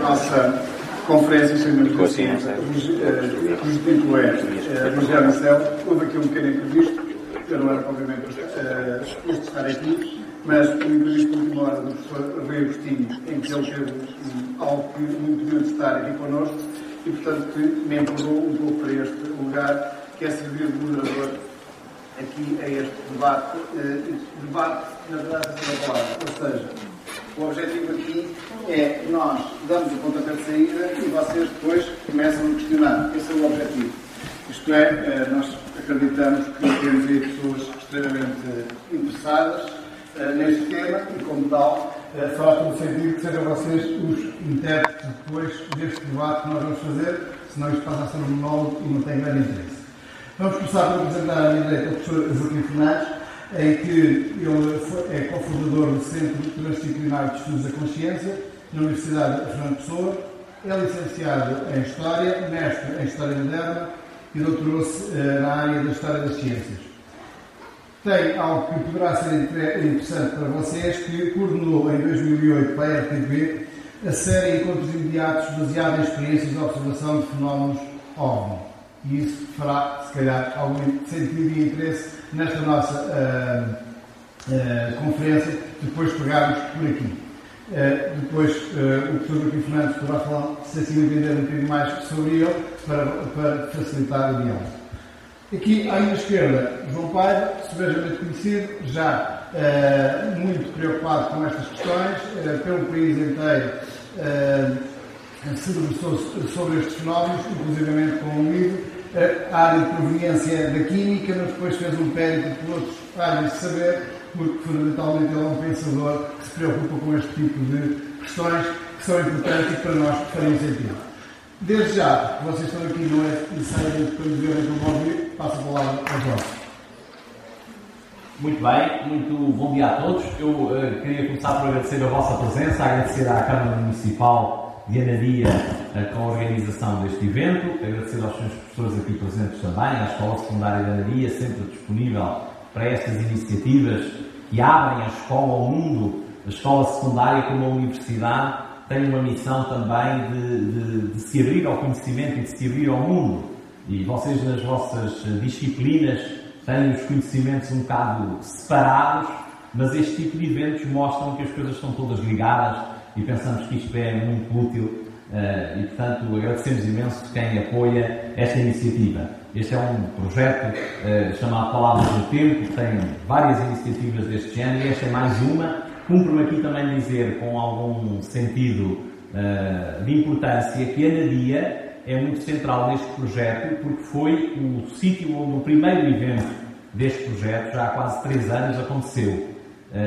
nossa conferência, chamamos assim, cujo título é Evangelho no Céu. Houve aqui um pequeno imprevisto, eu não era propriamente suposto estar aqui, mas o imprevisto de última hora do professor Rui Agostinho, em que ele teve algo que não podia estar aqui connosco, e portanto que me empurrou um pouco para este lugar, que é servir de moderador aqui a este debate. Debate, na verdade, é a palavra. Ou seja, o objetivo aqui é nós damos o pontapé de saída e vocês depois começam a questionar. Esse é o objetivo. Isto é, nós acreditamos que temos aí pessoas extremamente interessadas neste tema e, como tal, faz todo sentido que sejam vocês os intérpretes depois deste debate que nós vamos fazer, senão isto passa a ser um monólogo e não tem grande interesse. Vamos começar por apresentar à minha direita o professor Joaquim Fernandes, em que ele é cofundador do Centro Transdisciplinar de Estudos da Consciência, na Universidade de Fernando Pessoa, é licenciado em História, mestre em História Moderna e doutorou-se na área da História das Ciências. Tem algo que poderá ser interessante para vocês, que coordenou em 2008 para a RTV a série Encontros Imediatos baseada em experiências de observação de fenómenos OVNI. E isso fará, se calhar, algum sentido e interesse nesta nossa conferência, depois pegarmos por aqui. Depois o professor Joaquim Fernandes poderá falar, se assim entender, um bocadinho mais sobre ele, para facilitar o diálogo. Aqui, à minha esquerda, João Paiva, subejamente conhecido, já muito preocupado com estas questões, pelo país inteiro se debruçou sobre estes fenómenos, inclusivamente com um livro, a área de proveniência da química, mas depois fez um périplo por outros áreas de saber, porque fundamentalmente ele é um pensador que se preocupa com este tipo de questões que são importantes e que para nós fariam sentido. Desde já, que vocês estão aqui, não é necessariamente para nos verem como ouvir, passo a palavra ao João. Muito bem, muito bom dia a todos. Eu queria começar por agradecer a vossa presença, agradecer à Câmara Municipal de Anadia com a organização deste evento, agradecer aos seus professores aqui presentes também, à Escola Secundária de Anadia, sempre disponível para estas iniciativas que abrem a escola ao mundo. A escola secundária, como a universidade, tem uma missão também de se abrir ao conhecimento e de se abrir ao mundo. E vocês, nas vossas disciplinas, têm os conhecimentos um bocado separados, mas este tipo de eventos mostram que as coisas estão todas ligadas e pensamos que isto é muito útil e, portanto, agradecemos imenso quem apoia esta iniciativa. Este é um projeto chamado Palavras do Tempo, que tem várias iniciativas deste género e esta é mais uma. Cumpro-me aqui também dizer, com algum sentido de importância, que a Anadia é muito central neste projeto, porque foi o sítio onde o primeiro evento deste projeto, já há quase 3 anos, aconteceu.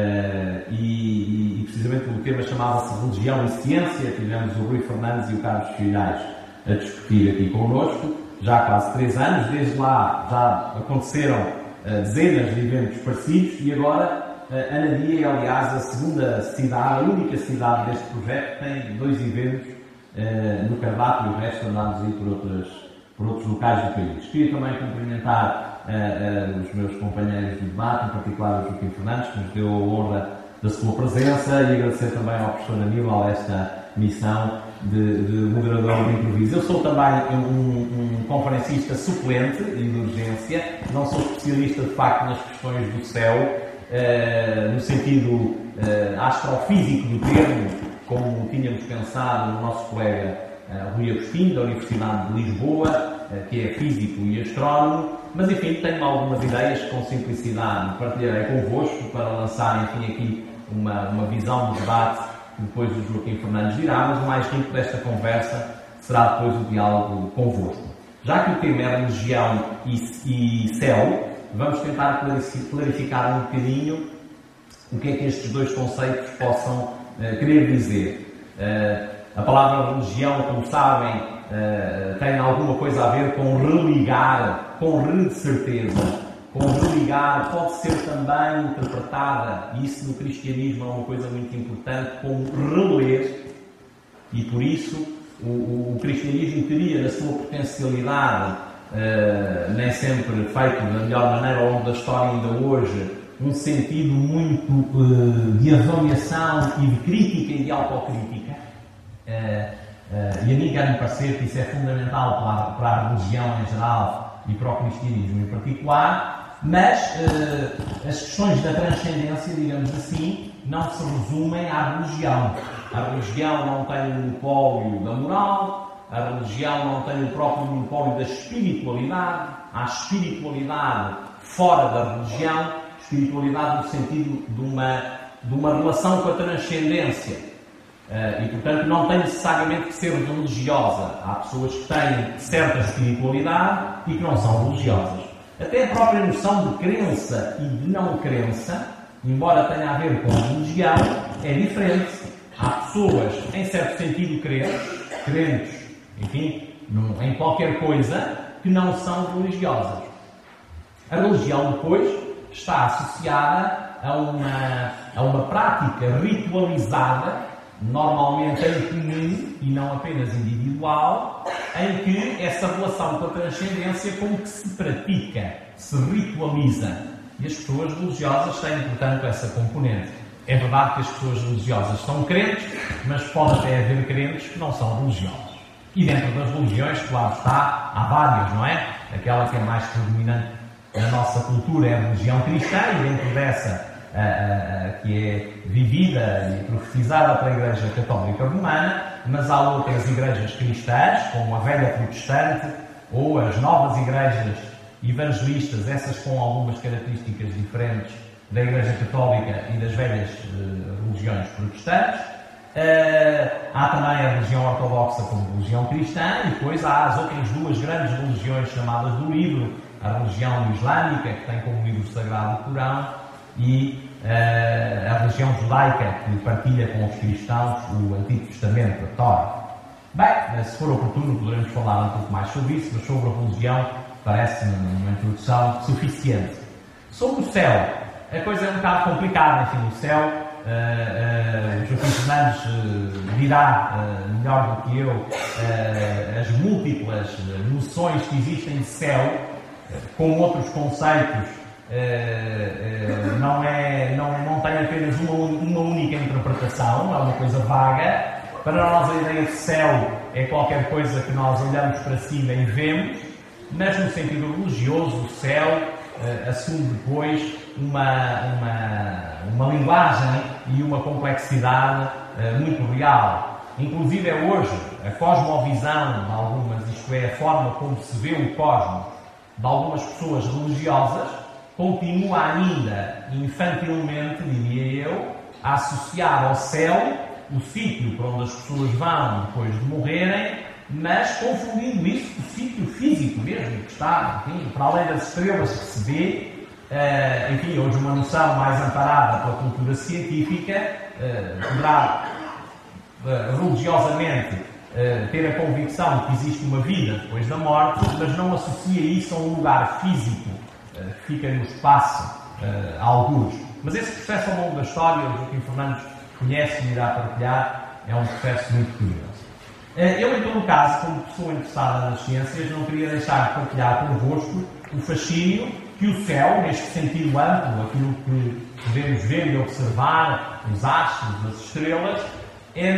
E precisamente o tema chamava-se Religião e Ciência. Tivemos o Rui Fernandes e o Carlos Filhais a discutir aqui connosco, já há quase 3 anos. Desde lá já aconteceram dezenas de eventos parecidos e agora a Anadia é, aliás, a segunda cidade, a única cidade deste projeto que tem 2 eventos no cardápio e o resto andámos aí por outros locais do país. Queria também cumprimentar os meus companheiros de debate, em particular o Joaquim Fernandes, que nos deu a honra da sua presença, e agradecer também ao professor Aníbal esta missão de moderador de improviso. Eu sou também um conferencista suplente e de urgência, não sou especialista de facto nas questões do céu, no sentido astrofísico do termo, como tínhamos pensado no nosso colega Rui Agostinho, da Universidade de Lisboa, que é físico e astrónomo, mas enfim, tenho algumas ideias que com simplicidade partilharei convosco para lançar, enfim, aqui uma visão de debate que depois o Joaquim Fernandes dirá, mas o mais rico desta conversa será depois o diálogo convosco. Já que o tema é religião e céu, vamos tentar clarificar um bocadinho o que é que estes 2 conceitos possam querer dizer. A palavra religião, como sabem, tem alguma coisa a ver com religar, com de certeza, com religar, pode ser também interpretada, e isso no cristianismo é uma coisa muito importante, como reler, e por isso o cristianismo teria na sua potencialidade, nem sempre feito da melhor maneira ao longo da história ainda hoje, um sentido muito de avaliação e de crítica e de autocrítica. e a mim quer-me parecer que isso é fundamental para a religião em geral e para o cristianismo em particular, mas as questões da transcendência, digamos assim, não se resumem à religião. A religião não tem o monopólio da moral, a religião não tem o próprio monopólio da espiritualidade, há espiritualidade fora da religião, espiritualidade no sentido de uma relação com a transcendência. E, portanto, não tem necessariamente que ser religiosa. Há pessoas que têm certa espiritualidade e que não são religiosas. Até a própria noção de crença e de não crença, embora tenha a ver com a religião, é diferente. Há pessoas, em certo sentido, crentes, enfim, em qualquer coisa, que não são religiosas. A religião, depois, está associada a uma prática ritualizada, normalmente em comum e não apenas individual, em que essa relação com a transcendência como que se pratica, se ritualiza. E as pessoas religiosas têm, portanto, essa componente. É verdade que as pessoas religiosas são crentes, mas pode até haver crentes que não são religiosos. E dentro das religiões, claro está, há várias, não é? Aquela que é mais predominante na nossa cultura é a religião cristã, e dentro dessa, que é vivida e profetizada pela Igreja Católica Romana, mas há outras igrejas cristãs, como a velha protestante, ou as novas igrejas evangelistas, essas com algumas características diferentes da Igreja Católica e das velhas religiões protestantes. Há também a religião ortodoxa como religião cristã, e depois há as outras duas grandes religiões chamadas do livro, a religião islâmica, que tem como livro sagrado o Corão, e a religião judaica, que partilha com os cristãos o Antigo Testamento, a Torá. Bem, se for oportuno poderemos falar um pouco mais sobre isso, mas sobre a religião parece-me uma introdução suficiente. Sobre o céu, a coisa é um bocado complicada. Enfim, o céu, Joaquim Fernandes dirá melhor do que eu as múltiplas noções que existem de céu, com outros conceitos. Não tem apenas uma única interpretação, é uma coisa vaga. Para nós a ideia de céu é qualquer coisa que nós olhamos para cima e vemos, mas no sentido religioso o céu assume depois uma linguagem e uma complexidade muito real. Inclusive hoje a cosmovisão de algumas, isto é, a forma como se vê o cosmos de algumas pessoas religiosas, continua ainda infantilmente, diria eu, a associar ao céu o sítio para onde as pessoas vão depois de morrerem, mas confundindo isso com o sítio físico mesmo, que está, enfim, para além das estrelas que se vê. Enfim, hoje uma noção mais amparada pela cultura científica poderá religiosamente ter a convicção de que existe uma vida depois da morte, mas não associa isso a um lugar físico que fica no espaço, a alguns. Mas esse processo ao longo da história, o Joaquim Fernandes conhece e irá partilhar, é um processo muito curioso. Eu, em todo o caso, como pessoa interessada nas ciências, não queria deixar de partilhar convosco o fascínio que o céu, neste sentido amplo, aquilo que podemos ver e observar, os astros, as estrelas, é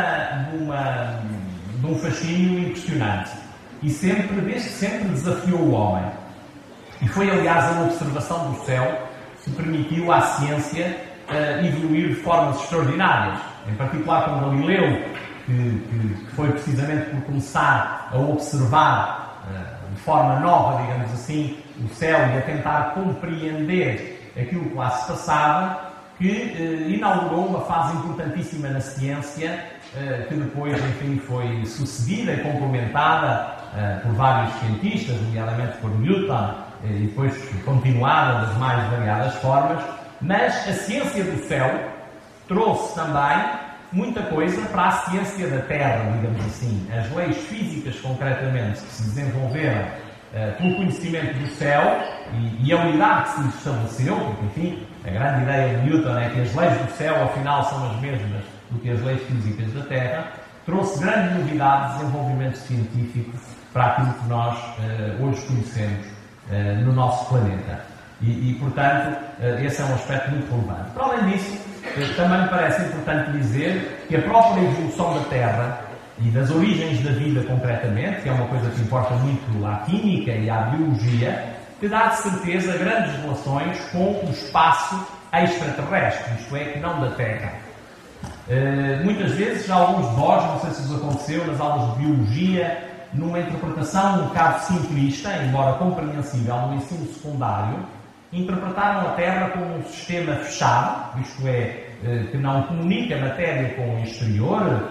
de um fascínio impressionante. E desde sempre desafiou o homem. E foi, aliás, a observação do céu que permitiu à ciência evoluir de formas extraordinárias. Em particular com Galileu, que foi precisamente por começar a observar de forma nova, digamos assim, o céu e a tentar compreender aquilo que lá se passava, que inaugurou uma fase importantíssima na ciência, que depois, enfim, foi sucedida e complementada por vários cientistas, nomeadamente por Newton, e depois continuada das mais variadas formas. Mas a ciência do céu trouxe também muita coisa para a ciência da Terra, digamos assim. As leis físicas, concretamente, que se desenvolveram pelo conhecimento do céu e a unidade que se lhes estabeleceu, porque, enfim, a grande ideia de Newton é que as leis do céu, afinal, são as mesmas do que as leis físicas da Terra, trouxe grande novidade de desenvolvimento científico para aquilo que nós hoje conhecemos no nosso planeta. Portanto, esse é um aspecto muito relevante. Para além disso, também me parece importante dizer que a própria evolução da Terra e das origens da vida concretamente, que é uma coisa que importa muito à química e à biologia, que dá de certeza grandes relações com o espaço extraterrestre, isto é, que não da Terra. Muitas vezes, alguns de nós, não sei se vos aconteceu, nas aulas de biologia, numa interpretação um bocado simplista, embora compreensível, no ensino secundário, interpretaram a Terra como um sistema fechado, isto é, que não comunica matéria com o exterior,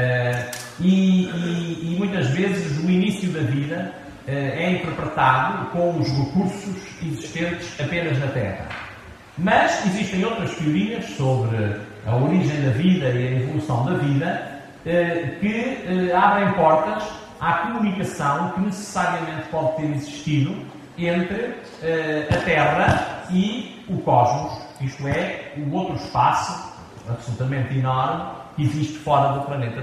e muitas vezes o início da vida é interpretado com os recursos existentes apenas na Terra. Mas existem outras teorias sobre a origem da vida e a evolução da vida que abrem portas à comunicação que necessariamente pode ter existido entre a Terra e o cosmos, isto é, o outro espaço absolutamente enorme que existe fora do planeta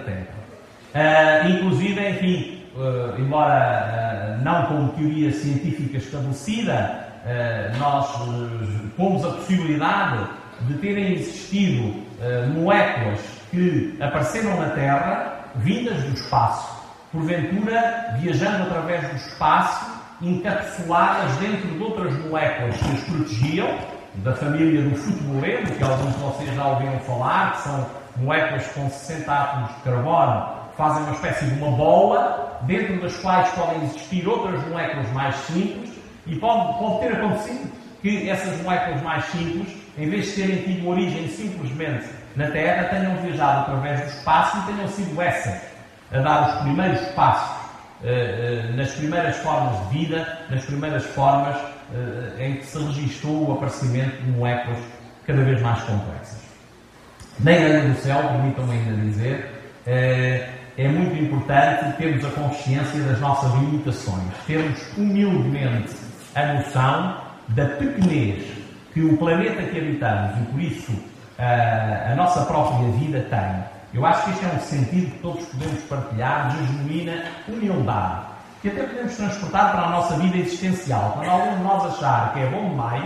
Terra. Inclusive, enfim, embora não como teoria científica estabelecida, nós pomos a possibilidade de terem existido moléculas que apareceram na Terra, vindas do espaço, porventura viajando através do espaço, encapsuladas dentro de outras moléculas que as protegiam, da família do futbolero, que alguns de vocês já ouviram falar, que são moléculas com 60 átomos de carbono, que fazem uma espécie de uma bola, dentro das quais podem existir outras moléculas mais simples, e pode ter acontecido que essas moléculas mais simples, em vez de terem tido origem simplesmente na Terra, tenham viajado através do espaço e tenham sido essas a dar os primeiros passos nas primeiras formas de vida, nas primeiras formas em que se registrou o aparecimento de moléculas cada vez mais complexas. Na ideia do céu, permitam-me ainda dizer, é muito importante termos a consciência das nossas limitações, termos humildemente a noção da pequenez que o planeta que habitamos e, por isso, a nossa própria vida tem. Eu acho que este é um sentido que todos podemos partilhar de genuína humildade, que até podemos transportar para a nossa vida existencial. Quando algum de nós achar que é bom demais,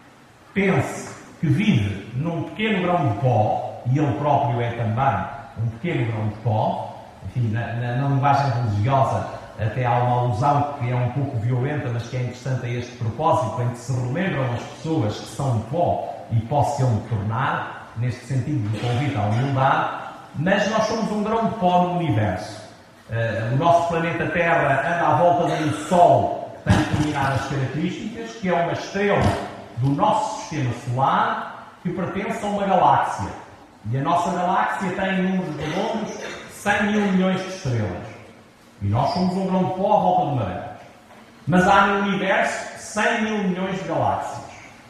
pense que vive num pequeno grão de pó, e ele próprio é também um pequeno grão de pó. Enfim, na linguagem religiosa até há uma alusão que é um pouco violenta, mas que é interessante a este propósito, em que se relembram as pessoas que são pó e pó se hão de tornar, neste sentido de convite à humildade. Mas nós somos um grão de pó no universo. O nosso planeta Terra anda à volta de um Sol que tem determinadas características, que é uma estrela do nosso sistema solar que pertence a uma galáxia. E a nossa galáxia tem, em números redondos, 100 mil milhões de estrelas. E nós somos um grão de pó à volta de uma delas. Mas há no universo 100 mil milhões de galáxias.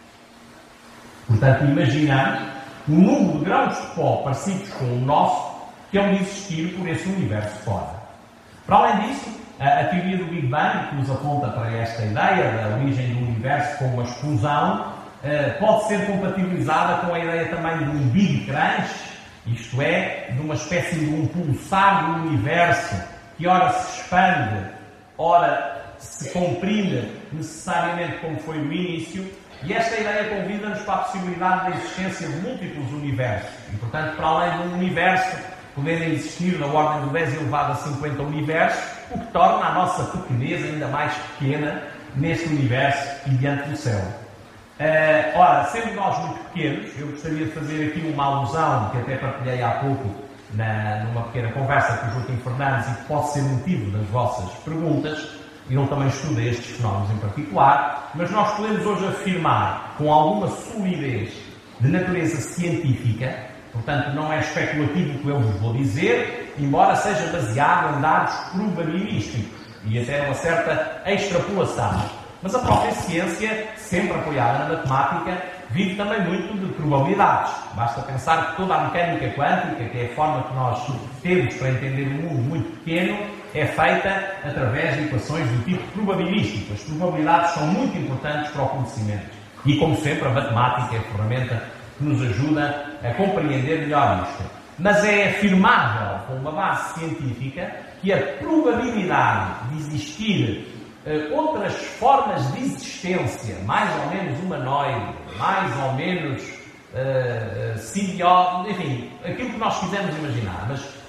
Portanto, imaginamos o número de grãos de pó parecidos com o nosso que hão de existir por esse universo fora. Para além disso, a teoria do Big Bang, que nos aponta para esta ideia da origem do universo como uma explosão, pode ser compatibilizada com a ideia também de um Big Crunch, isto é, de uma espécie de um pulsar do universo que ora se expande, ora se comprime necessariamente como foi no início. E esta ideia convida-nos para a possibilidade da existência de múltiplos universos. E, portanto, para além de um universo, poderem existir na ordem de 10 elevado a 50 universos, o que torna a nossa pequenez ainda mais pequena neste universo e diante do céu. Ora, sendo nós muito pequenos, eu gostaria de fazer aqui uma alusão, que até partilhei há pouco numa pequena conversa com o Joaquim Fernandes e que pode ser motivo das vossas perguntas. Ele também estuda estes fenómenos em particular, mas nós podemos hoje afirmar com alguma solidez de natureza científica, portanto não é especulativo o que eu vos vou dizer, embora seja baseado em dados probabilísticos e até uma certa extrapolação. Mas a própria ciência, sempre apoiada na matemática, vive também muito de probabilidades. Basta pensar que toda a mecânica quântica, que é a forma que nós temos para entender um mundo muito pequeno, é feita através de equações do tipo probabilístico. As probabilidades são muito importantes para o conhecimento. E, como sempre, a matemática é a ferramenta que nos ajuda a compreender melhor isto. Mas é afirmável, com uma base científica, que a probabilidade de existir outras formas de existência, mais ou menos humanoide, mais ou menos simbiótica, enfim, aquilo que nós quisermos imaginar, mas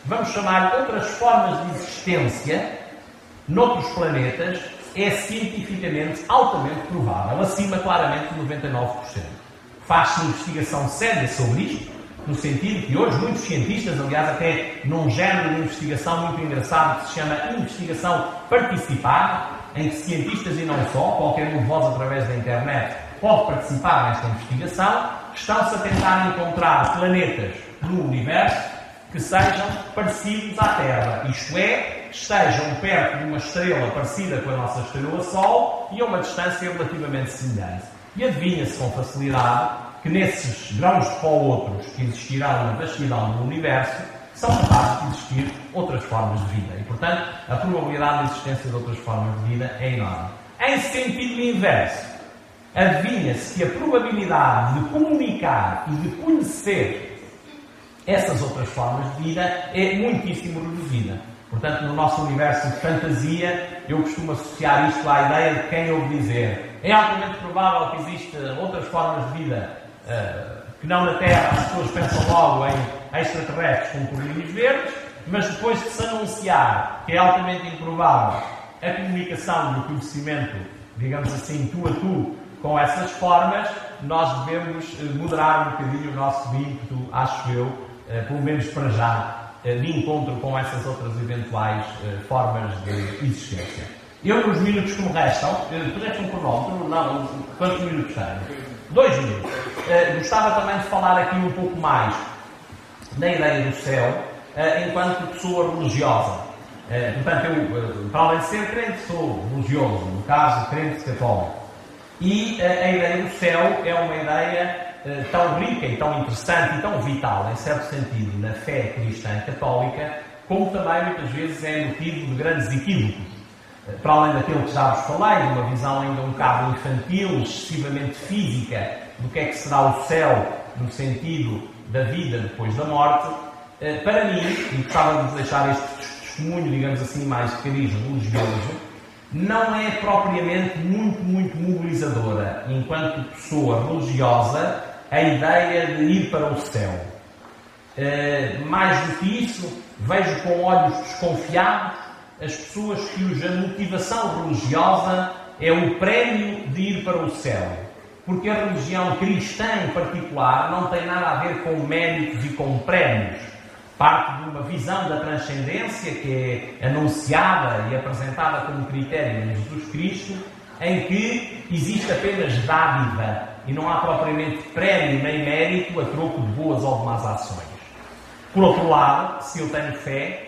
vamos chamar outras formas de existência noutros planetas, é cientificamente altamente provável, acima claramente de 99%. Faz-se investigação séria sobre isto, no sentido que hoje muitos cientistas, aliás até num género de investigação muito engraçado que se chama investigação participada, em que cientistas e não só, qualquer um de vós através da internet pode participar nesta investigação, estão-se a tentar encontrar planetas no universo que sejam parecidos à Terra, isto é, estejam perto de uma estrela parecida com a nossa estrela Sol e a uma distância relativamente semelhante. E adivinha-se com facilidade que nesses grãos de pó outros que existirão na vastidão do universo são capazes de existir outras formas de vida. E, portanto, a probabilidade de existência de outras formas de vida é enorme. Em sentido inverso, adivinha-se que a probabilidade de comunicar e de conhecer essas outras formas de vida é muitíssimo reduzida. Portanto, no nosso universo de fantasia, eu costumo associar isto à ideia de quem ouve dizer é altamente provável que existam outras formas de vida que não na Terra. As pessoas pensam logo em extraterrestres com cordilhos verdes, mas depois de se anunciar que é altamente improvável a comunicação e o conhecimento, digamos assim, tu a tu, com essas formas, nós devemos moderar um bocadinho o nosso ímpeto, acho eu, pelo menos para já, de encontro com essas outras eventuais formas de existência. Eu, nos minutos que me restam, puseste um cronómetro? Não, quantos minutos tenho? 2 minutos. Gostava também de falar aqui um pouco mais da ideia do céu, enquanto pessoa religiosa. Portanto, eu, para além de ser crente, sou religioso, no caso, crente católico. E a ideia do céu é uma ideia tão rica e tão interessante e tão vital, em certo sentido, na fé cristã católica, como também muitas vezes é motivo de grandes equívocos. Para além daquilo que já vos falei, de uma visão ainda um bocado infantil, excessivamente física, do que é que será o céu no sentido da vida depois da morte, para mim, e gostava de vos deixar este testemunho, digamos assim, mais de cariz religioso, não é propriamente muito mobilizadora, enquanto pessoa religiosa, a ideia de ir para o céu. Mais do que isso, vejo com olhos desconfiados as pessoas cuja motivação religiosa é o prémio de ir para o céu. Porque a religião cristã, em particular, não tem nada a ver com méritos e com prémios. Parte de uma visão da transcendência que é anunciada e apresentada como critério em Jesus Cristo, em que existe apenas dádiva e não há propriamente prémio nem mérito a troco de boas ou de más ações. Por outro lado, se eu tenho fé,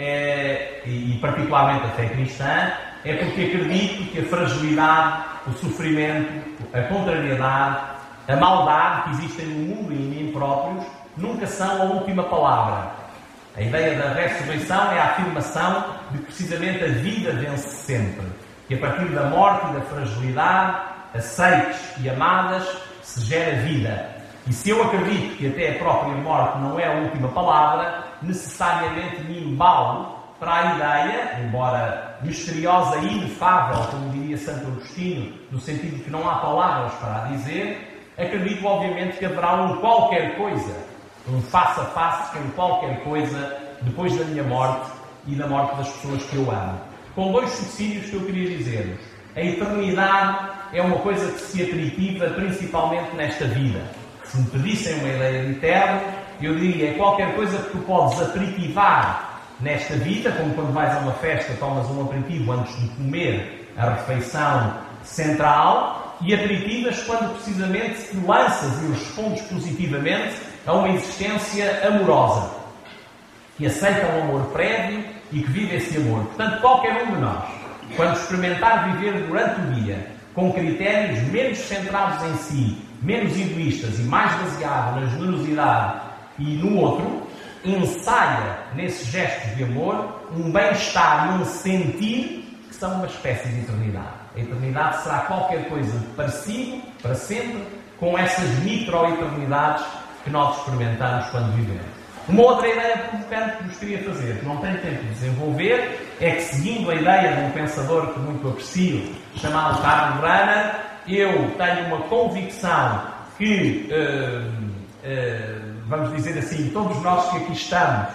e particularmente a fé cristã, é porque acredito que a fragilidade, o sofrimento, a contrariedade, a maldade que existem no mundo e em mim próprios nunca são a última palavra. A ideia da ressurreição é a afirmação de que precisamente a vida vence sempre, que a partir da morte e da fragilidade, aceites e amadas, se gera vida. E se eu acredito que até a própria morte não é a última palavra, necessariamente me embalo para a ideia, embora misteriosa e inefável, como diria Santo Agostinho, no sentido de que não há palavras para a dizer, acredito obviamente que haverá um qualquer coisa, um face a face com qualquer coisa depois da minha morte e da morte das pessoas que eu amo. Com 2 subsídios que eu queria dizer-vos. A eternidade é uma coisa que se atritiva principalmente nesta vida. Se me pedissem uma ideia de eterno, eu diria, é qualquer coisa que tu podes aperitivar nesta vida, como quando vais a uma festa, tomas um aperitivo antes de comer a refeição central, e aperitivas quando precisamente te lanças e respondes positivamente a uma existência amorosa, que aceita um amor prévio e que vive esse amor. Portanto, qualquer um de nós, quando experimentar viver durante o dia com critérios menos centrados em si, menos egoístas e mais baseado na generosidade e no outro, ensaia nesses gestos de amor um bem-estar e um sentir que são uma espécie de eternidade. A eternidade será qualquer coisa parecido, para sempre, com essas micro-eternidades que nós experimentamos quando vivemos. Uma outra ideia provocante que vos queria fazer, que não tenho tempo de desenvolver, é que, seguindo a ideia de um pensador que muito aprecio, chamado Karl Rahner, eu tenho uma convicção que, vamos dizer assim, todos nós que aqui estamos,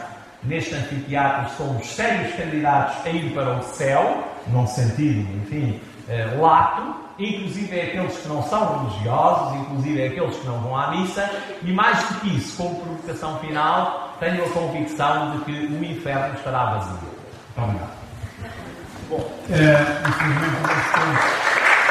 neste anfiteatro somos sérios candidatos a ir para o céu, num sentido, enfim, lato, inclusive aqueles que não são religiosos, inclusive aqueles que não vão à missa, e mais do que isso, como provocação final, tenho a convicção de que o inferno estará vazio. Muito obrigado. Bom, infelizmente nós temos...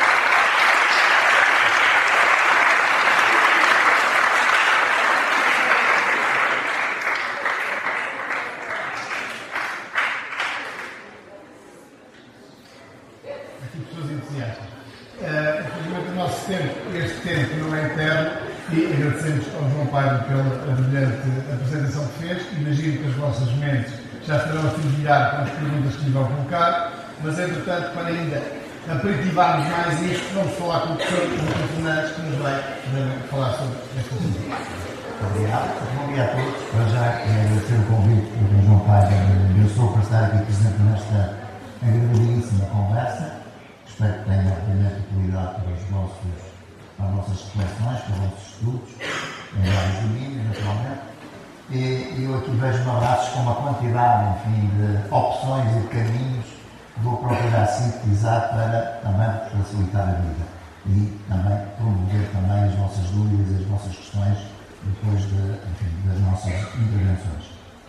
Infelizmente o nosso tempo, este tempo não é eterno, e agradecemos ao João Paiva pela brilhante apresentação que fez. Imagino que as vossas mentes já estarão a fervilhar com as perguntas que lhe vão colocar, mas entretanto, para ainda aperitivarmos mais isto, vamos falar com o professor Fernandes, que nos vai falar sobre esta questão. Obrigado. Bom dia a todos. Para já, agradecer o convite do João Paiva. Eu sou para estar aqui presente nesta agradabilíssima conversa. Espero que tenha, obviamente, utilidade para as nossas reflexões, para os nossos estudos, em vários domínios, naturalmente. E eu aqui vejo abraços com uma quantidade, enfim, de opções e de caminhos que vou procurar sintetizar para também facilitar a vida e também promover também as vossas dúvidas, as vossas questões depois das nossas intervenções.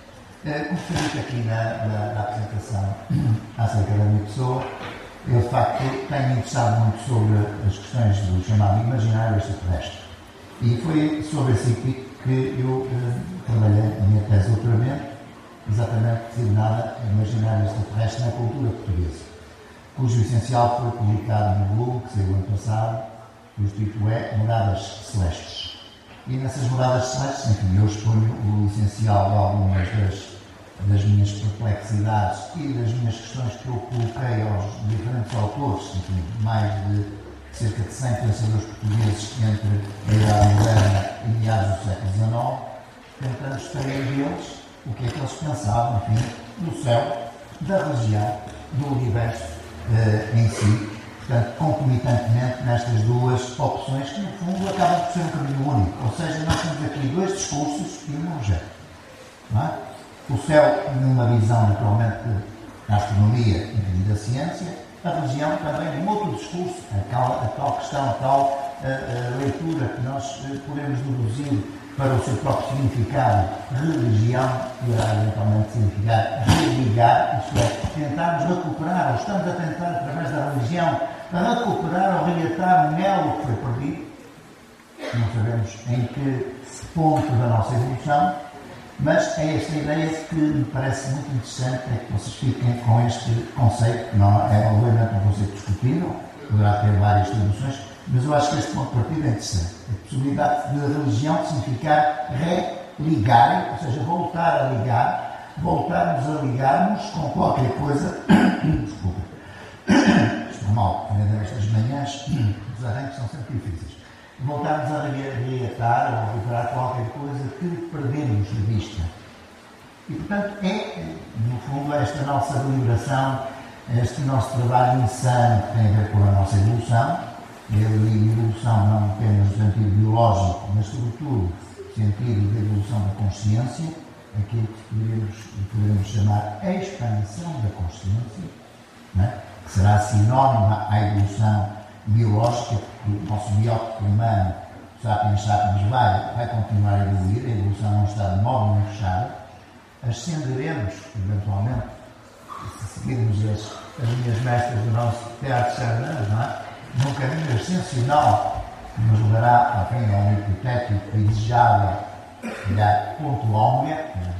Como foi dito aqui na apresentação acerca da minha pessoa, eu de facto tenho interessado muito sobre as questões do chamado imaginário extraterrestre. E foi sobre esse que eu trabalhei a minha tese de doutoramento, exatamente designada Imaginário extraterrestre na cultura portuguesa, cujo essencial foi publicado no volume que saiu ano passado, cujo título é Moradas Celestes. E nessas moradas celestes, enfim, eu exponho o essencial de algumas das minhas perplexidades e das minhas questões que eu coloquei aos diferentes autores, enfim, mais de cerca de 100 pensadores portugueses entre a Idade Moderna e meados do século XIX, tentando extrair deles o que é que eles pensavam, enfim, do céu, da região, do universo em si. Portanto, concomitantemente nestas duas opções que, no fundo, acabam por ser um caminho único. Ou seja, nós temos aqui dois discursos e um objeto. Não é? O céu, numa visão, naturalmente, da astronomia e da ciência, a religião também num outro discurso, a tal questão, a tal leitura que nós podemos deduzir para o seu próprio significado. Religião irá eventualmente significar religar, isto é, tentarmos recuperar, ou estamos a tentar, através da religião, a recuperar ou reatar um elo que foi perdido. Não sabemos em que ponto da nossa evolução, mas é esta ideia que me parece muito interessante, é que vocês fiquem com este conceito, que não é obviamente um conceito discutível, poderá ter várias traduções, mas eu acho que este ponto de partida é interessante. A possibilidade de religião significar religar, ou seja, voltar a ligar, voltarmos a ligarmos com qualquer coisa. Desculpa. Estou mal, estas manhãs, os arranques são sempre difíceis. Voltarmos a reatar ou a recuperar qualquer coisa que perdemos de vista. E, portanto, no fundo, esta nossa deliberação, este nosso trabalho insano que tem a ver com a nossa evolução. Eu digo evolução não apenas no sentido biológico, mas, sobretudo, no sentido da evolução da consciência, aquilo que poderíamos chamar a expansão da consciência, não é? Que será sinónima à evolução biológica, porque o nosso biótipo humano, sapiens sapiens, vai continuar a evoluir, a evolução não está de modo nem fechada. Ascenderemos, eventualmente, se seguirmos as minhas mestras do nosso teatro Chardin, não é? Num caminho ascensional que nos levará, enfim, a um hipotético e desejável ponto ómnia,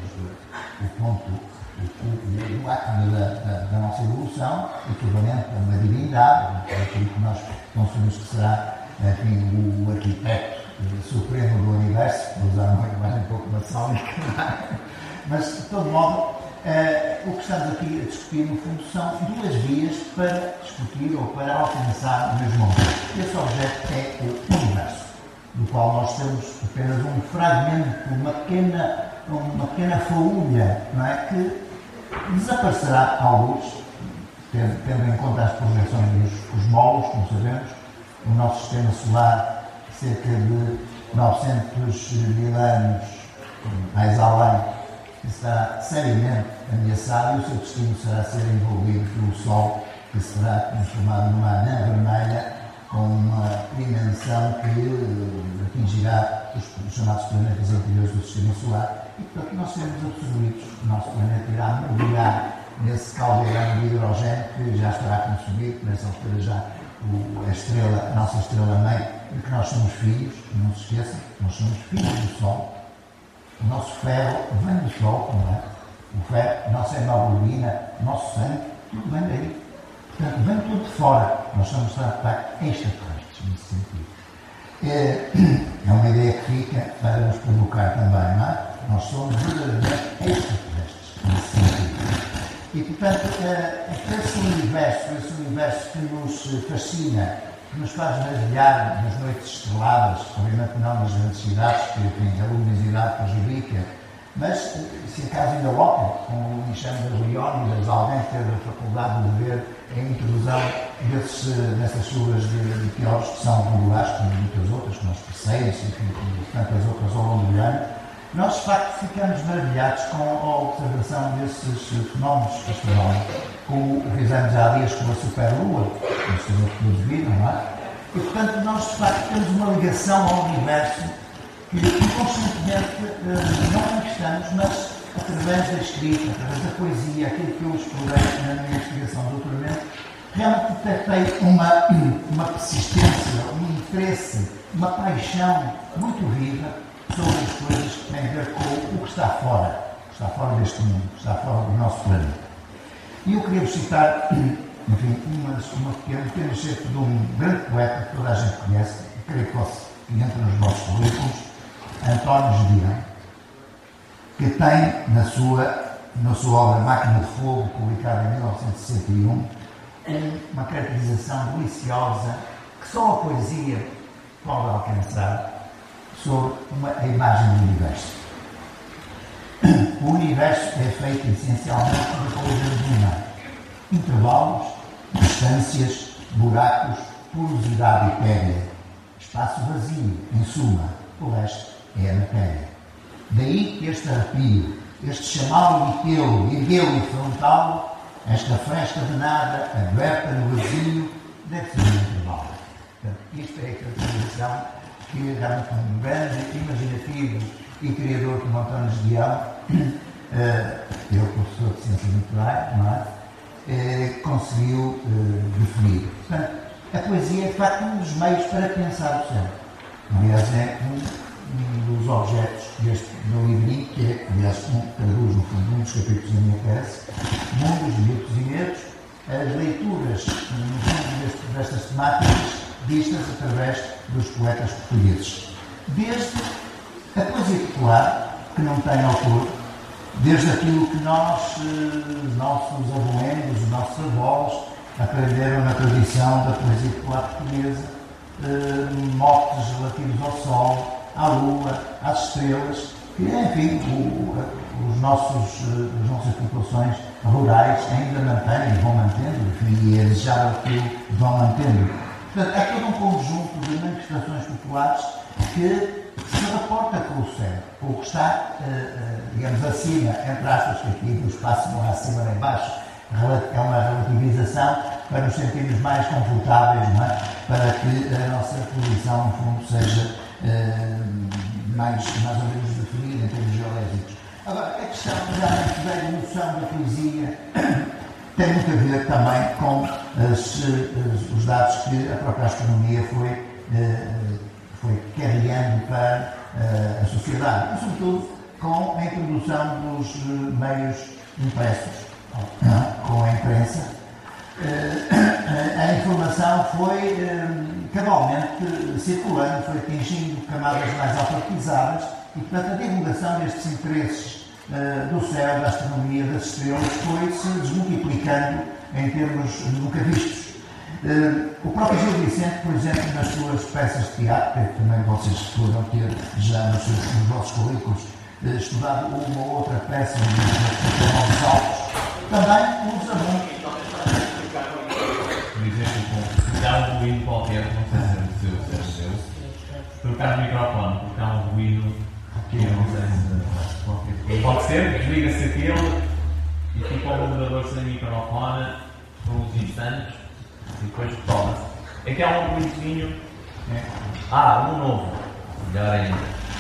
o átomo da nossa evolução, equivalente a uma divindade, aquilo que nós concebemos que será, enfim, o arquiteto supremo do universo, para usar uma imagem um pouco maçónica, mas, de todo modo, o que estamos aqui a discutir, no fundo, são duas vias para discutir ou para alcançar o mesmo objeto. Esse objeto é o universo, do qual nós temos apenas um fragmento, uma pequena faúlha, não é? Que desaparecerá à luz, tendo em conta as projeções dos cosmólogos, como sabemos. O nosso sistema solar, cerca de 900 mil anos mais além, está seriamente ameaçado e o seu destino será ser envolvido pelo Sol, que será transformado numa anã vermelha com uma dimensão que atingirá os chamados planetas interiores do Sistema Solar e, portanto, nós seremos absorvidos. O nosso planeta irá mergulhar nesse caldeirão de hidrogênio que já estará consumido, nessa altura já a nossa estrela-mãe, de que nós somos filhos, não se esqueçam, nós somos filhos do Sol. O nosso ferro vem do Sol, não é? O ferro, a nossa hemoglobina, o nosso sangue, tudo vem daí. Portanto, vem tudo de fora. Nós somos, de facto, extraterrestres, nesse sentido. É uma ideia que fica para nos provocar também, não é? Nós somos verdadeiramente extraterrestres, nesse sentido. E, portanto, esse universo que nos fascina, que nos faz mergulhar nas noites estreladas, obviamente não nas grandes cidades, que enfim, a luminosidade prejudica, mas se acaso ainda ontem, com o enxame das Leónidas, alguém teve a faculdade de ver a intrusão dessas chuvas de meteoros que são regulares, como muitas outras, como as Perseidas, enfim, como tantas outras ao longo do ano, nós de facto ficamos maravilhados com a observação desses fenómenos astronómicos, como fizemos há dias com a superlua, que todos viram, não é? E portanto nós de facto temos uma ligação ao universo que inconscientemente não manifestamos, mas através da escrita, através da poesia, aquilo que eu explorei na minha investigação de doutoramento, realmente detectei uma persistência, um interesse, uma paixão muito viva sobre as coisas que têm a ver com o que está fora deste mundo, que está fora do nosso planeta. E eu queria citar, enfim, um pequeno excerto de um grande poeta que toda a gente conhece, creio que entra nos vossos currículos, António Gedeão, que tem na sua obra Máquina de Fogo, publicada em 1961, uma caracterização deliciosa que só a poesia pode alcançar sobre a imagem do universo. O universo é feito essencialmente de coisas do mar. Intervalos, distâncias, buracos, porosidade e pérea. Espaço vazio, em suma, o resto é a matéria. Daí que este arrepio, este chamá-lo e ergueu-lo e frontá-lo, esta fresta de nada, aberta no vazio, deve ser um intervalo. Portanto, isto é a caracterização que realmente um grande imaginativo e criador como António Gedeão, eu, professor de Ciências Naturais, não é? Conseguiu definir. Portanto, a poesia é de facto um dos meios para pensar o céu. Aliás, é um dos objetos deste meu livrinho, que é, aliás, traduz no fundo um dos capítulos da minha peça, Mundos, Mitos e Medos, as leituras no fundo destas temáticas vistas através dos poetas portugueses. Desde a poesia popular, que não tem autor, desde aquilo que nossos abuelos, nossos avós, aprenderam na tradição da poesia popular portuguesa, motes relativos ao sol, à lua, às estrelas, que, enfim, as nossas populações rurais ainda mantêm e vão mantendo, enfim, e é desejável que vão mantendo. Portanto, é todo um conjunto de manifestações populares que se reporta com o céu, com o que está, digamos, acima, entre aspas, que aqui do espaço não é acima nem baixo, é uma relativização para nos sentirmos mais confortáveis, não é? Para que a nossa posição, no fundo, seja mais ou menos definida em termos geológicos. Agora, a questão realmente da evolução da poesia tem muito a ver também com os dados que a própria astronomia foi carregando para a sociedade, e sobretudo com a introdução dos meios impressos, com a imprensa. A informação foi cabalmente circulando, foi atingindo camadas mais alfabetizadas e, portanto, a divulgação destes interesses do céu, da astronomia, das estrelas, foi-se desmultiplicando em termos nunca vistos. O próprio Gil Vicente, por exemplo, nas suas peças de teatro, que também vocês foram ter já nos vossos currículos, estudado uma ou outra peça de Novos Altos, também usa muito. Por exemplo, trocar um ruído qualquer, não sei se é o seu, trocar o microfone, trocar um ruído que eu não sei se pode ser, desliga. força no microfone por uns instantes e depois retoma-se. É que há um bonitinho. Um novo. Melhor ainda.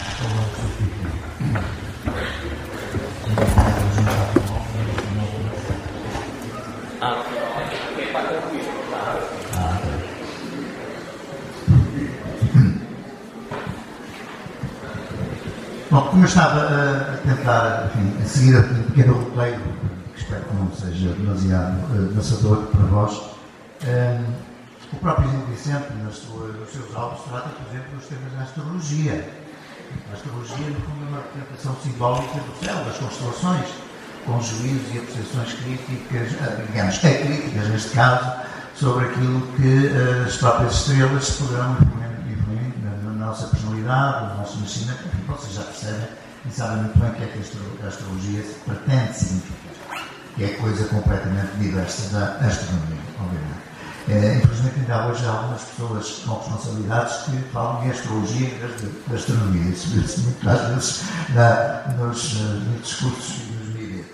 Bom, como eu estava a tentar, enfim, a seguir aqui um pequeno roteiro, que espero que não seja demasiado maçador para vós, o próprio Gil Vicente, nos seus álbuns, trata, por exemplo, dos temas da astrologia. A astrologia, no fundo, é uma representação simbólica do céu, das constelações, com juízos e apreciações críticas, digamos, críticas neste caso, sobre aquilo que as próprias estrelas poderão influir na nossa personalidade, no nosso nascimento. Vocês já percebem e sabem muito bem o que é que a astrologia pretende significar, que é coisa completamente diversa da astronomia, obviamente. Infelizmente ainda há hoje algumas pessoas com responsabilidades que falam em astrologia em vez de astronomia. Isso vê-se muito às vezes nos discursos e nos mídias.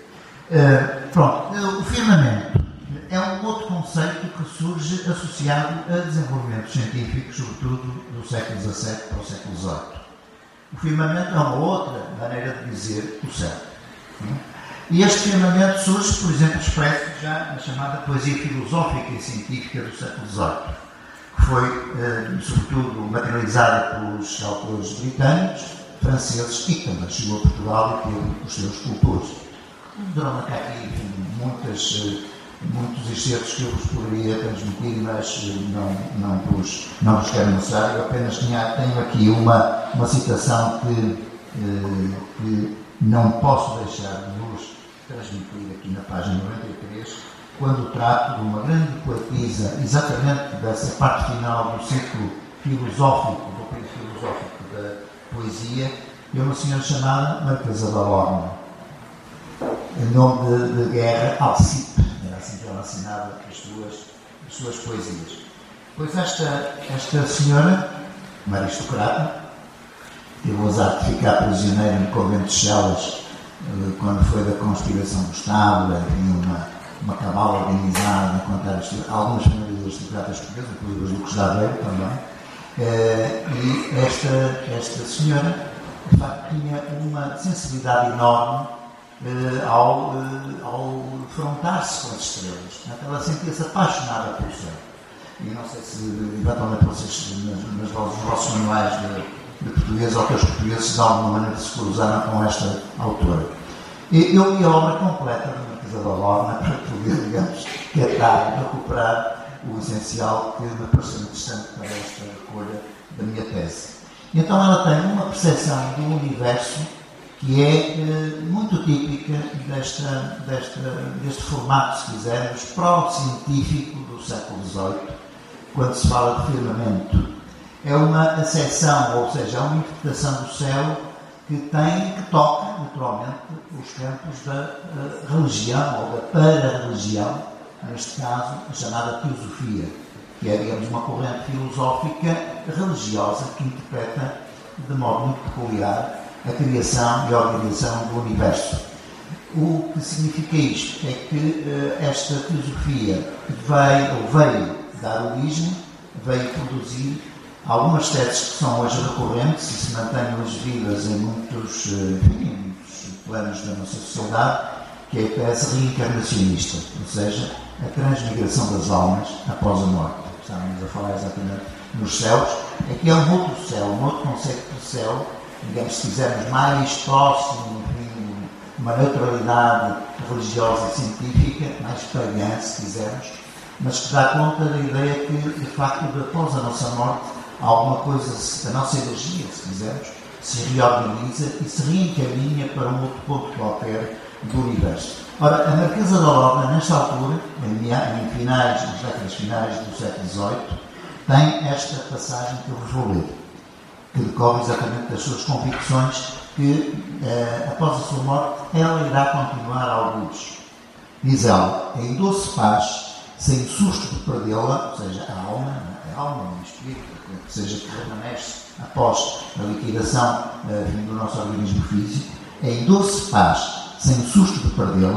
O firmamento é um outro conceito que surge associado a desenvolvimentos científicos, sobretudo do século XVII para o século XVIII. O firmamento é uma outra maneira de dizer o céu. E este firmamento surge, por exemplo, expresso já na chamada poesia filosófica e científica do século XVIII, que foi, sobretudo, materializada pelos autores britânicos, franceses e também chegou a Portugal e pelos seus escultores. Deram cá aqui, enfim, muitos excertos que eu vos poderia transmitir, mas não vos quero mostrar. Eu apenas tenho aqui uma citação que não posso deixar de vos transmitir aqui na página 93, quando trato de uma grande poetisa, exatamente dessa parte final do ciclo filosófico, do período filosófico da poesia, é uma senhora chamada Marquesa da Lorna, em nome de guerra, Alcipe. Era assim que ela assinava as suas poesias. Pois esta senhora, uma aristocrata, teve o azar de ficar prisioneira no convento de Chelas quando foi da conspiração do Estado, havia uma cabala organizada a contar algumas famílias aristocratas portuguesas, inclusive os duques de Aveiro também, e esta senhora, de facto, tinha uma sensibilidade enorme ao defrontar-se com as estrelas. Portanto, ela sentia-se apaixonada pelo céu. E não sei se, eventualmente, vocês, nos vossos manuais de português, autores portugueses, de alguma maneira se cruzaram com esta autora. Eu li a obra completa de Marquesa da Lorna para poder, digamos, tentar recuperar o essencial que me pareceu interessante para esta recolha da minha tese. Então ela tem uma percepção do universo que é muito típica deste formato, se quisermos, pró-científico do século XVIII, quando se fala de firmamento. É uma acessão, ou seja, é uma interpretação do céu que toca, naturalmente, os campos da religião ou da para-religião, neste caso, a chamada teosofia, que é, digamos, uma corrente filosófica religiosa que interpreta de modo muito peculiar a criação e a organização do universo. O que significa isto é que esta filosofia veio dar origem, veio produzir algumas teses que são hoje recorrentes e se mantêm hoje vivas em muitos planos da nossa sociedade, que é a tese reencarnacionista, ou seja, a transmigração das almas após a morte. Estávamos a falar exatamente nos céus. Aqui é um outro céu, um outro conceito de céu, digamos, se quisermos, mais próximo, enfim, uma neutralidade religiosa e científica, mais pagã, se quisermos, mas que dá conta da ideia que, de facto, após a nossa morte, alguma coisa, a nossa energia, se quisermos, se reorganiza e se reencaminha para um outro ponto qualquer do universo. Ora, a Marquesa da Lorna, nesta altura, nas décadas finais do século XVIII, tem esta passagem que eu vos vou ler, que decorre exatamente das suas convicções que, após a sua morte, ela irá continuar alguns. Diz ela, em doce paz, sem susto de perdê-la, ou seja, a alma, o espírito, que seja que permanece após a liquidação do nosso organismo físico, em doce paz, sem susto de perdê-la,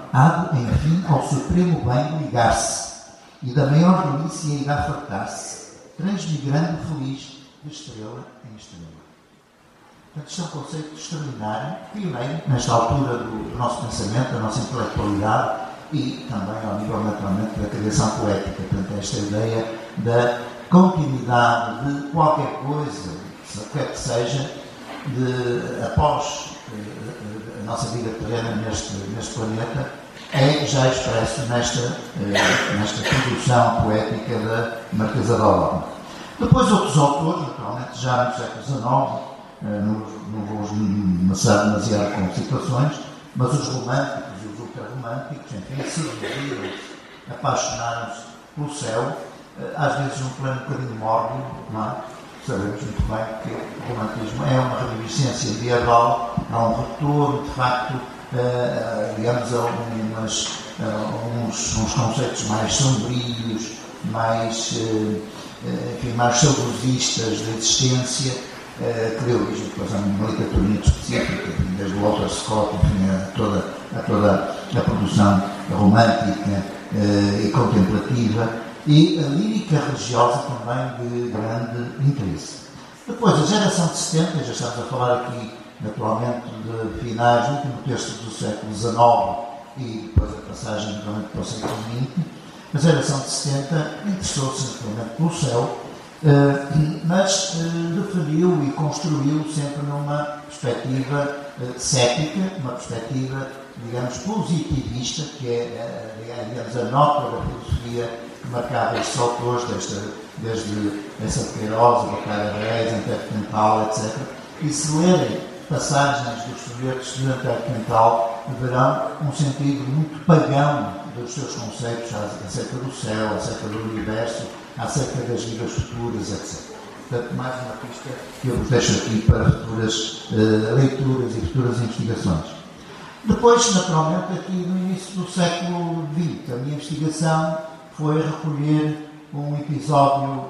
há de, enfim, ao supremo bem ligar-se, e da maior delícia irá fartar-se, transmigrando feliz de estrela em estrela. Portanto, isto é um conceito extraordinário, pioneiro, nesta altura do nosso pensamento, da nossa intelectualidade e também ao nível, naturalmente, da criação poética. Portanto, esta ideia da continuidade de qualquer coisa, quer que seja, após a nossa vida terrena neste planeta, é já expresso nesta produção poética da Marquesa de Alorna. Depois, outros autores, naturalmente, já no século XIX, não vou começar demasiado com situações, mas os românticos e os ultrarromânticos, enfim, seduziram-se, apaixonaram-se pelo céu, às vezes num plano um bocadinho mórbido, não é? Sabemos muito bem que o romantismo é uma reminiscência medieval, há um retorno, de facto, digamos, a uns conceitos mais sombrios, mais saudosistas da existência, que deu origem depois a uma literatura muito específica, desde o Walter Scott, enfim, a toda a produção romântica e contemplativa, e a lírica religiosa também de grande interesse. Depois, a geração de 70, já estamos a falar aqui, naturalmente, de finais do último terço do século XIX e depois a passagem, naturalmente, para o século XX, a geração de 70 interessou-se, naturalmente, pelo céu, mas definiu e construiu sempre numa perspectiva cética, uma perspectiva, digamos, positivista, que é, digamos, a nota da filosofia que marcava estes autores, desde essa de Queiroz, a Bacalha Reis, Intercontinental, etc. E se lerem passagens dos folhetos de Intercontinental, verão um sentido muito pagão dos seus conceitos acerca do céu, acerca do universo, acerca das vidas futuras, etc. Portanto, mais uma pista que eu vos deixo aqui para futuras leituras e futuras investigações. Depois, naturalmente, aqui no início do século XX, a minha investigação foi recolher um episódio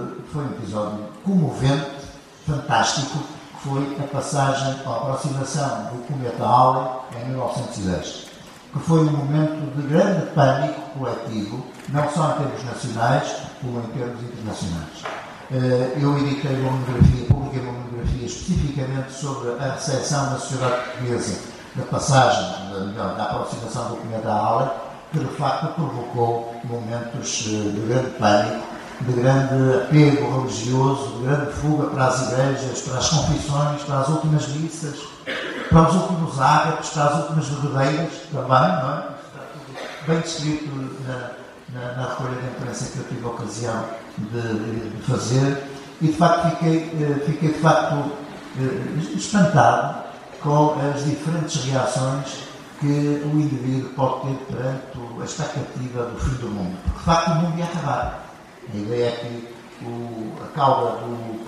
comovente, fantástico, que foi a passagem, a aproximação do cometa Halley em 1910. Que foi um momento de grande pânico coletivo, não só em termos nacionais, como em termos internacionais. Eu editei publiquei uma monografia especificamente sobre a recepção da sociedade portuguesa da passagem, da aproximação do cometa Halley, que de facto provocou momentos de grande pânico, de grande apego religioso, de grande fuga para as igrejas, para as confissões, para as últimas missas, para os últimos ágatos, para as últimas verdadeiras também, não é? Está tudo bem descrito na recolha de imprensa que eu tive a ocasião de fazer, e de facto fiquei de facto espantado com as diferentes reações que o indivíduo pode ter perante a expectativa do fim do mundo. Porque de facto o mundo ia acabar. A ideia é que a cauda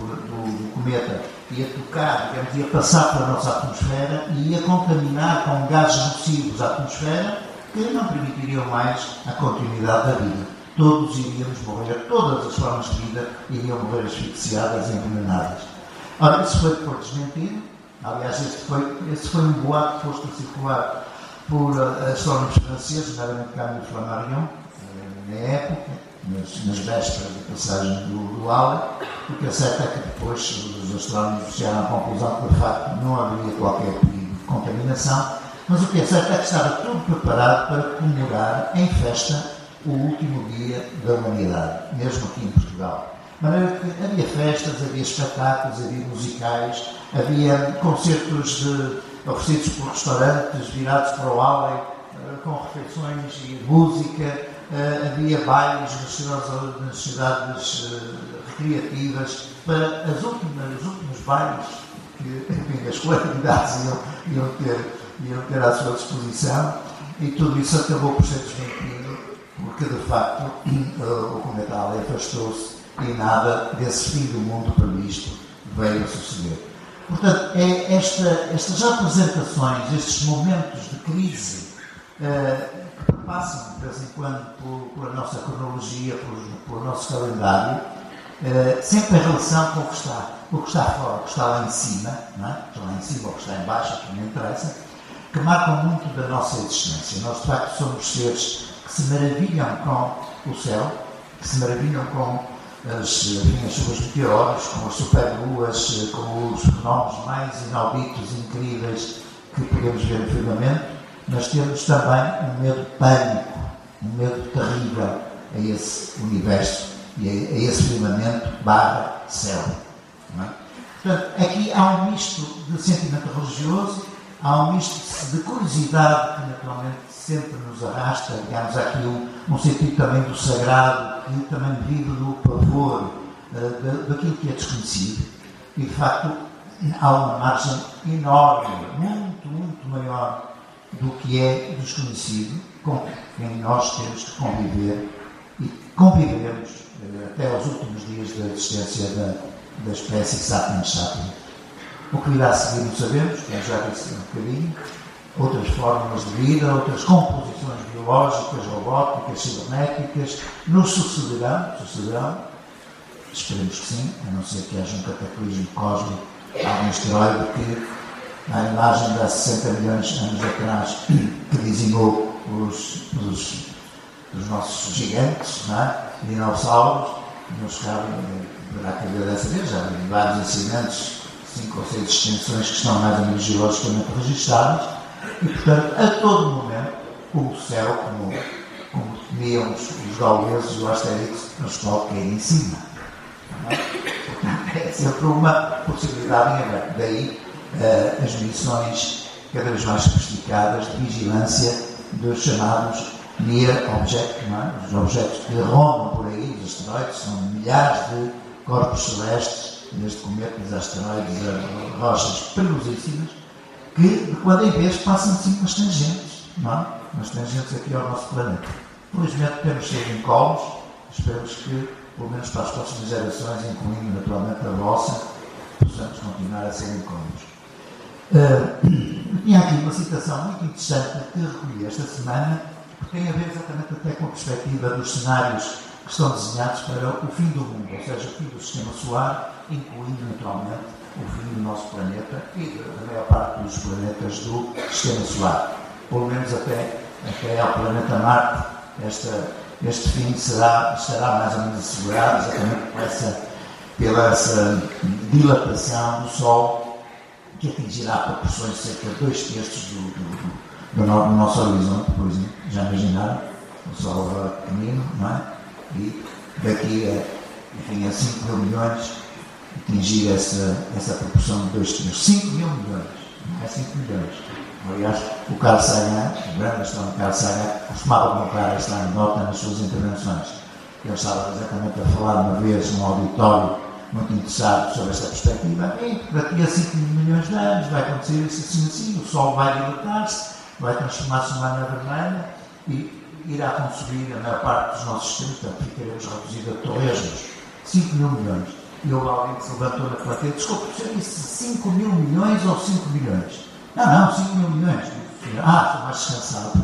do cometa ia tocar, digamos, ia passar pela nossa atmosfera e ia contaminar com gases nocivos a atmosfera que não permitiriam mais a continuidade da vida. Todos iríamos morrer, todas as formas de vida iriam morrer asfixiadas e envenenadas. Ora, isso foi depois desmentido. Aliás, esse foi um boato posto a circular por astrónomos franceses, nomeadamente Camille Flammarion, na época, nas vésperas da passagem do Halley. O que é certo é que depois os astrónomos chegaram à conclusão que, de facto, não haveria qualquer perigo de contaminação, mas o que é certo é que estava tudo preparado para comemorar em festa o último dia da humanidade, mesmo aqui em Portugal. De maneira que havia festas, havia espetáculos, havia musicais, havia concertos oferecidos por restaurantes virados para o Halley, com refeições e música, havia bailes nas cidades recreativas, para os últimos bailes que, enfim, as coletividades iam ter à sua disposição, e tudo isso acabou por ser desmentido, porque de facto o cometa Halley afastou-se e nada desse fim do mundo previsto veio a suceder. Portanto, estas apresentações, estes momentos de crise que passam de vez em quando pela nossa cronologia, pelo nosso calendário, sempre em relação com o que está fora, o que está lá em cima, não é? Está lá em cima ou o que está em baixo, que não interessa, que marcam muito da nossa existência. Nós, de facto, somos seres que se maravilham com o céu, que se maravilham com as chuvas meteóricas, com as superluas, com os fenómenos mais inauditos e incríveis que podemos ver no firmamento, mas temos também um medo de pânico, um medo terrível a esse universo e a esse firmamento / céu. Não é? Portanto, aqui há um misto de sentimento religioso, há um misto de curiosidade que naturalmente sempre nos arrasta, digamos, há aqui um sentido também do sagrado, que também vive do pavor daquilo que é desconhecido. E, de facto, há uma margem enorme, muito, muito maior do que é desconhecido, com quem nós temos que conviver e conviveremos até aos últimos dias da existência da espécie Sapiens Sapiens. O que virá a seguir não sabemos, como já disse um bocadinho, outras fórmulas de vida, outras composições biológicas, robóticas, cibernéticas, nos sucederão, esperemos que sim, a não ser que haja um cataclismo cósmico, algum asteroide que, à imagem de há 60 milhões de anos atrás, que dizimou os nossos gigantes, não é? Dinossauros, não chegaram, poderá caber dessa vez, já há vários incidentes, 5 ou 6 extinções que estão mais ou menos geologicamente registadas, e, portanto, a todo momento, o céu, como temiam os gauleses e o Asterix, nos pode cair em cima. Não é? É sempre uma possibilidade em aberto. Daí as missões cada vez mais sofisticadas de vigilância dos chamados Near Objects, os objetos que rondam por aí, os asteroides, são milhares de corpos celestes, desde cometas, asteroides, a rochas perigosíssimas, que de quando em vez passam assim umas tangentes, não é? Umas tangentes aqui ao nosso planeta. Felizmente temos sido incólumes, esperamos que, pelo menos para as próximas gerações, incluindo naturalmente a vossa, possamos continuar a ser incólumes. Tinha aqui uma citação muito interessante que recolhi esta semana, que tem a ver exatamente até com a perspectiva dos cenários que estão desenhados para o fim do mundo, ou seja, o fim do sistema solar, incluindo naturalmente o fim do nosso planeta e da maior parte dos planetas do sistema solar. Pelo menos até ao planeta Marte, este fim estará mais ou menos assegurado, exatamente pela essa dilatação do Sol, que atingirá proporções de cerca de 2/3 do nosso horizonte, por exemplo. Já imaginaram? O Sol agora pequenino, não é? E daqui a 5 mil milhões atingir essa proporção de 2/3. 5 mil milhões, não é 5 milhões. Aliás, o Carl Sagan, o grande astrónomo Carl Sagan, costumava contar esta anedota nas suas intervenções. Ele estava exatamente a falar uma vez num auditório muito interessado sobre esta perspectiva, e daqui a 5 milhões de anos vai acontecer isso assim, o Sol vai dilatar-se, vai transformar-se numa anã vermelha e irá consumir a maior parte dos nossos sistemas, portanto ficaremos reduzidos a torresmos. 5 mil milhões. E houve alguém que se levantou na plateia, desculpe, você disse 5 mil milhões ou 5 milhões? Não, 5 mil milhões. Estou mais descansado.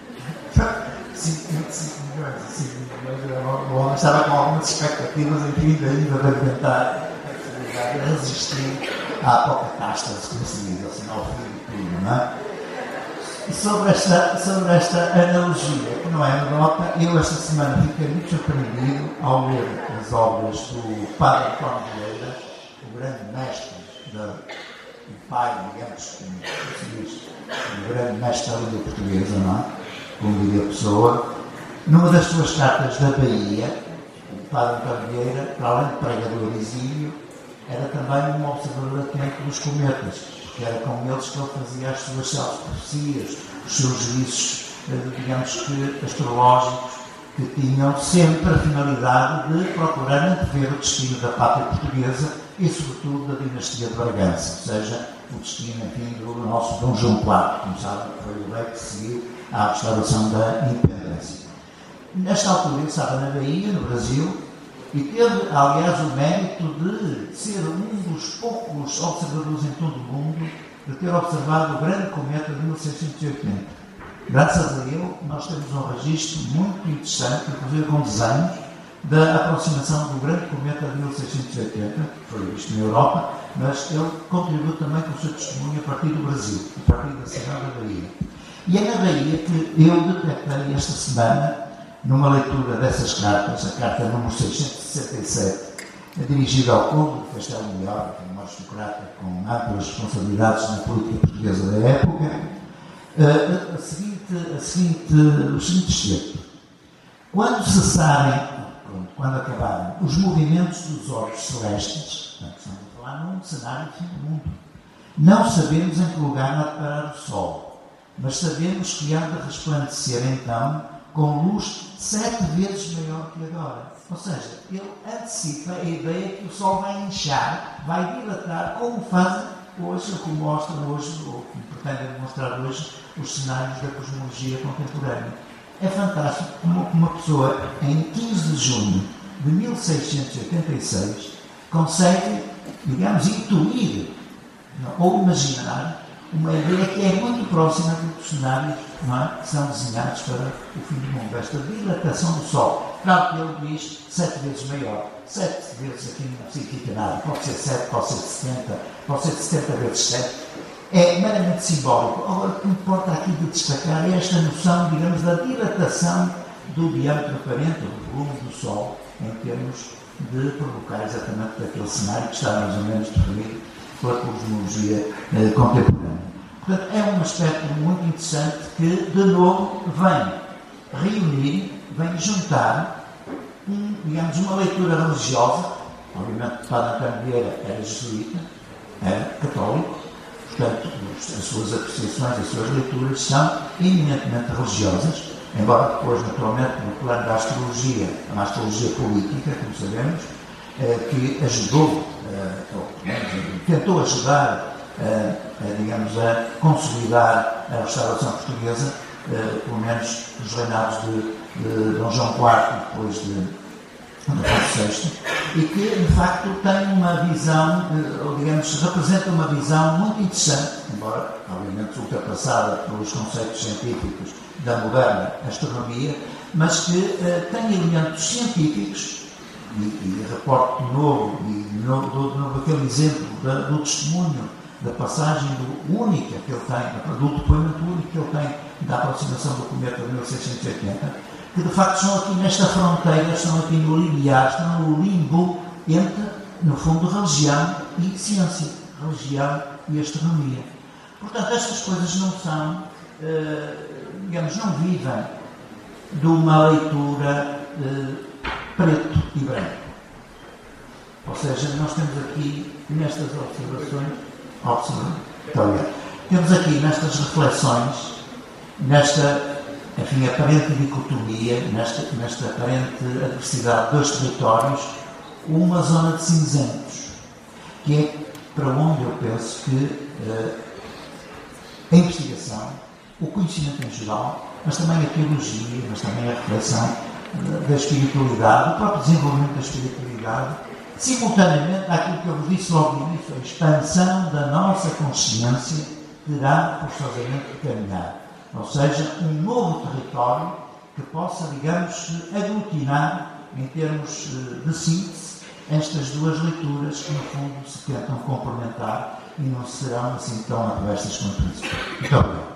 5 milhões. O homem estava com algumas expectativas, enfim, ainda de aguentar, de resistir à apocatástrofe, como se diz, assim, ao fim de tudo, não é? E sobre esta analogia, que não é anedota, eu esta semana fiquei muito surpreendido ao ler as obras do Padre António Vieira, o grande mestre, o pai, digamos, como se diz, o grande mestre da língua portuguesa, não é? Como diria a pessoa. Numa das suas cartas da Bahia, o Padre António Vieira, para além de pregador exílio, era também um observador atento dos cometas, que era com eles que ele fazia as suas selvas profecias, os seus juízos, digamos que astrológicos, que tinham sempre a finalidade de procurar antever o destino da pátria portuguesa e, sobretudo, da dinastia de Bragança, ou seja, o destino, enfim, do nosso Dom João IV, como sabem, foi o rei que seguiu à restauração da independência. Nesta altura, ele estava na Bahia, no Brasil, e teve, aliás, o mérito de ser um dos poucos observadores em todo o mundo de ter observado o grande cometa de 1680. Graças a ele, nós temos um registro muito interessante, inclusive com desenhos, da aproximação do grande cometa de 1680, que foi visto na Europa, mas ele contribuiu também com o seu testemunho a partir do Brasil, a partir da cidade da Bahia. E é na Bahia que eu detectei esta semana, numa leitura dessas cartas, a carta número 667, dirigida ao Conde de Castelo Melhor, um aristocrata com amplas responsabilidades na política portuguesa da época, o seguinte excerto. Quando cessarem, quando acabarem, os movimentos dos orbes celestes, portanto, estamos a falar num cenário de fim do mundo, não sabemos em que lugar há de parar o Sol, mas sabemos que há de resplandecer então com luz 7 vezes maior que agora. Ou seja, ele antecipa a ideia que o Sol vai inchar, vai dilatar, como fazem hoje, ou como mostram hoje, ou como pretendem demonstrar hoje, os cenários da cosmologia contemporânea. É fantástico como uma pessoa, em 15 de junho de 1686, consegue, digamos, intuir ou imaginar uma ideia que é muito próxima dos cenários que são desenhados para o fim do mundo. Esta dilatação do Sol. Claro que ele diz 7 vezes maior. 7 vezes aqui não significa nada. Pode ser 7, pode ser 70, pode ser 70 vezes 7. É meramente simbólico. Agora, o que importa aqui de destacar é esta noção, digamos, da dilatação do diâmetro aparente, do volume do Sol, em termos de provocar exatamente aquele cenário que está mais ou menos definido pela cosmologia contemporânea. Portanto, é um aspecto muito interessante que, de novo, vem reunir, vem juntar, digamos, uma leitura religiosa. Obviamente, o Padre António Vieira era jesuíta, era católico, portanto, as suas apreciações, as suas leituras são eminentemente religiosas, embora depois, naturalmente, no plano da astrologia, uma astrologia política, como sabemos, que ajudou, ou tentou ajudar, digamos, a consolidar a restauração portuguesa, pelo menos nos reinados de Dom João IV, depois de Afonso VI, e que, de facto, tem uma visão, ou digamos, representa uma visão muito interessante, embora, obviamente, ultrapassada pelos conceitos científicos da moderna astronomia, mas que tem elementos científicos, e reporto de novo, aquele exemplo do testemunho, da passagem única que ele tem, do depoimento único que ele tem da aproximação do cometa de 1680, que de facto estão aqui nesta fronteira, estão aqui no limiar, estão no limbo entre, no fundo, religião e ciência, religião e astronomia. Portanto, estas coisas não são, digamos, não vivem de uma leitura preto e branco. Ou seja, nós temos aqui, nestas observações, temos aqui nestas reflexões, nesta, enfim, aparente dicotomia, nesta aparente adversidade de dois territórios, uma zona de cinzentos, que é para onde eu penso que a investigação, o conhecimento em geral, mas também a teologia, mas também a reflexão da espiritualidade, o próprio desenvolvimento da espiritualidade, simultaneamente àquilo que eu vos disse logo no início, a expansão da nossa consciência terá forçosamente de caminhar. Ou seja, um novo território que possa, digamos, aglutinar, em termos de síntese, estas duas leituras que, no fundo, se tentam complementar e não serão assim tão adversas quanto isso. Muito obrigado.